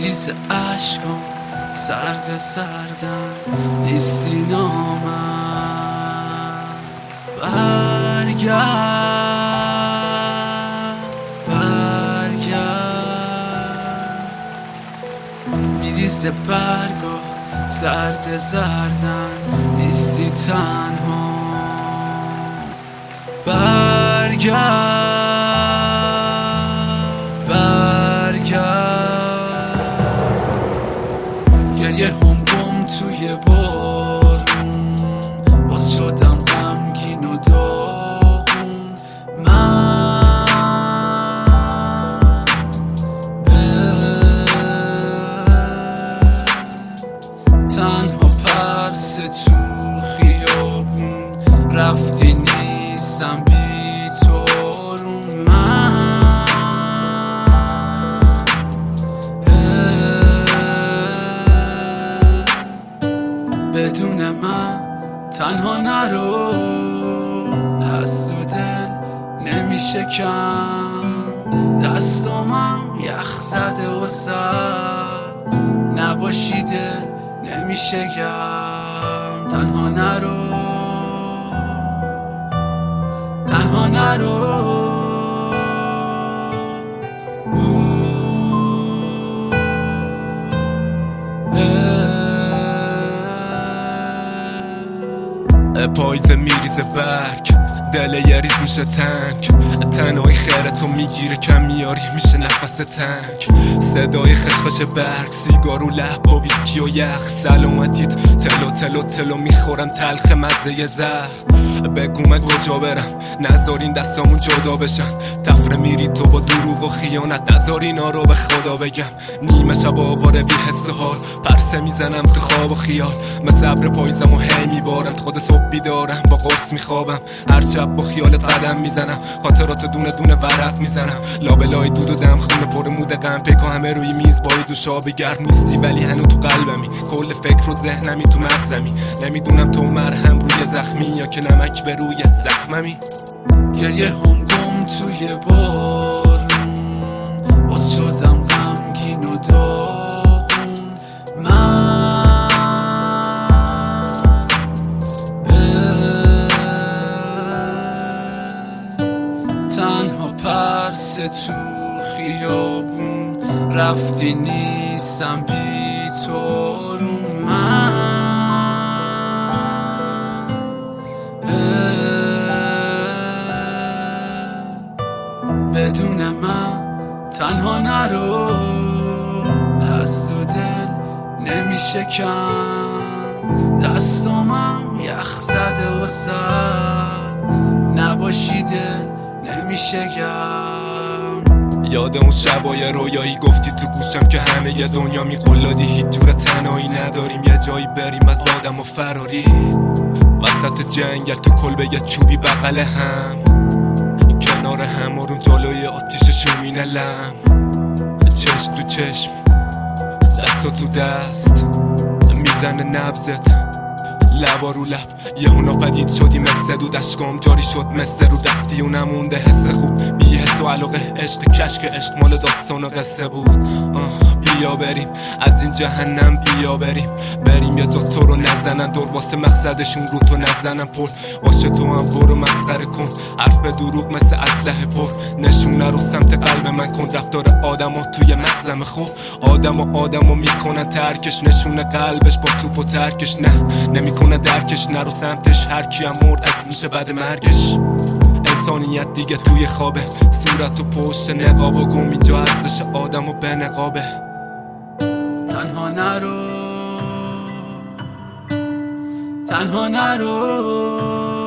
میریز عشقم سرد سردم نیستی نامم. برگرد میریز برگا سرد زردن نیستی تنها. برگرد گریه گم توی بارون باز شدم غمگین و داغون. من تنها پرس تو خیابون رفتی نیستم بی تارون. بدون من تنها نرو، از تو دل نمیشه کم. دستامم یخ زده و سر نباشی دل نمیشه گم. تنها نرو، تنها نرو. پاییزه میریزه برگ، دل یه ریز میشه تنگ. تنهایی خیرتو میگیره کم میاری میشه نفس تنگ. صدای خشخش برگ، سیگار و لب با ویسکی و یخ. سلامتیت تلو تلو تلو میخورم تلخ مزه زهر. بگو من کجا برم نذارین دستامون جدا بشن. تفره میری تو با دروغ و خیانت، نذار اینا رو به خدا بگم. نیمه شب آواره بی حس حال، پرسه میزنم تو خواب و خیال. مثل ابر پاییزم و هی میبارم، خود صبح بیدارم با قرص میخوابم. هر شب با خیالت قدم میزنم، خاطرات دونه دونه ورق میزنم. لابلای دود و دم خونه پر مود غم، پیکا همه روی میز بارید و شابی گرم نیستی ولی هنو تو قلبمی. کل فکر و ذهنمی تو مغزمی، نمیدونم تو مرهم روی زخمی یا که نمک به روی زخممی. گریه گم توی بارون باز شدم غمگین و داغون. من تنها پرس تو خیابون رفتی نیستم بی تارون. بدون من تنها نرو، از تو دل نمیشه کم. دستامم یخ زده و سر نباشی دل نمیشه گم. یاد اون شبای رویایی گفتی تو گوشم که همه ی دنیا میقلادی. هیچ جور تنهایی نداریم، یه جایی بریم از آدم و فراری. وسط جنگل تو کلبه یه چوبی بغل هم، کنار هم آروم جلوی آتیش شومینه لم. چشم تو چشم دست تو دست میزنه نبزت، لبا رو لب یهو ناپدید شدی مثل دود. اشکام جاری شد مثل رو رفتی و نمونده حس خوب. بی حس و علاقه عشق کشک عشق مال داستان و قصه بود. بیا بریم از این جهنم، بیا بریم یه جا تو رو نزنن دور واسه مقصدشون رو تو نزنن پل. باشه تو هم برو مسخره کن، حرف دروغ مثل اسلحه پر. نشونه رو سمت قلب من کن، رفتار آدم ها توی مغزم خوب. آدمو میکنن ترکش، نشونه قلبش با توپ و ترکش. نه نمیکنه درکش، نرو سمتش. هر کی هم مرد از میشه بعد مرگش. انسانیت دیگه توی خوابه، صورت و پشت نقاب و گم. اینجا ارزش آدمو به نقابه. تنها نرو، تنها نرو.